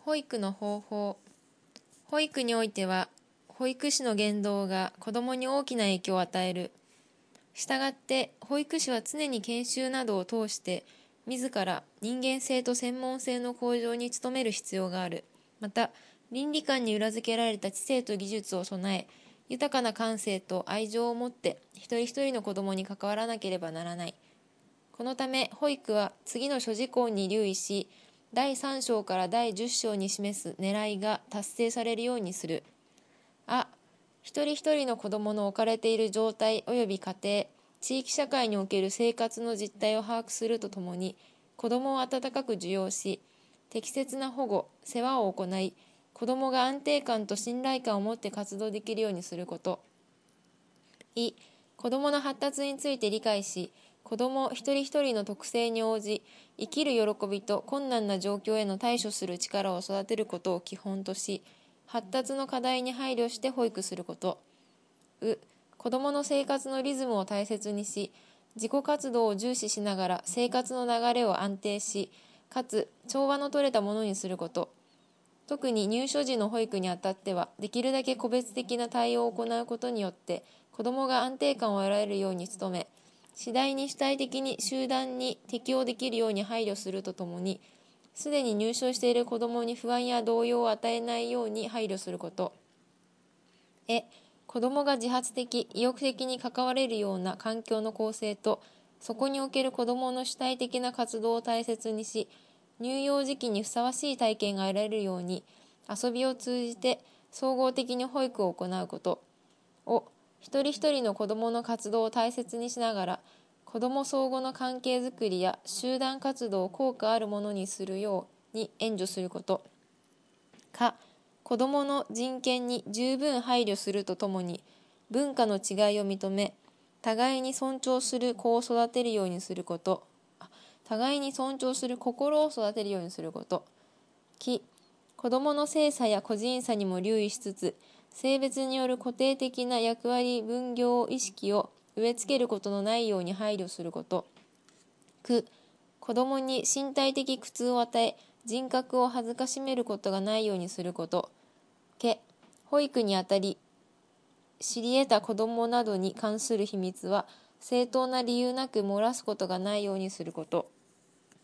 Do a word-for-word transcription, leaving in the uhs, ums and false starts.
保育の方法。保育においては、保育士の言動が子どもに大きな影響を与える。したがって、保育士は常に研修などを通して、自ら人間性と専門性の向上に努める必要がある。また、倫理観に裏付けられた知性と技術を備え、豊かな感性と愛情を持って一人一人の子どもに関わらなければならない。このため、保育は次の諸事項に留意し、だいさん章からだいじゅっ章に示す狙いが達成されるようにする。あ、一人一人の子どもの置かれている状態及び家庭、地域社会における生活の実態を把握するとともに、子どもを温かく受容し、適切な保護、世話を行い、子どもが安定感と信頼感を持って活動できるようにすること。い、子どもの発達について理解し、子ども一人一人の特性に応じ、生きる喜びと困難な状況への対処する力を育てることを基本とし、発達の課題に配慮して保育すること。う、子どもの生活のリズムを大切にし、自己活動を重視しながら生活の流れを安定し、かつ調和の取れたものにすること。特に入所時の保育にあたっては、できるだけ個別的な対応を行うことによって、子どもが安定感を得られるように努め、次第に主体的に集団に適応できるように配慮するとともに、すでに入所している子どもに不安や動揺を与えないように配慮すること。え、子どもが自発的、意欲的に関われるような環境の構成と、そこにおける子どもの主体的な活動を大切にし、乳幼児期にふさわしい体験が得られるように、遊びを通じて総合的に保育を行うこと。を、一人一人の子どもの活動を大切にしながら、子ども相互の関係づくりや集団活動を効果あるものにするように援助すること。か、子どもの人権に十分配慮するとともに、文化の違いを認め、互いに尊重する子を育てるようにすること。互いに尊重する心を育てるようにすること。き、子どもの性差や個人差にも留意しつつ、性別による固定的な役割分業意識を植え付けることのないように配慮すること。く、子どもに身体的苦痛を与え、人格を恥ずかしめることがないようにすること。け、保育にあたり、知り得た子どもなどに関する秘密は、正当な理由なく漏らすことがないようにすること。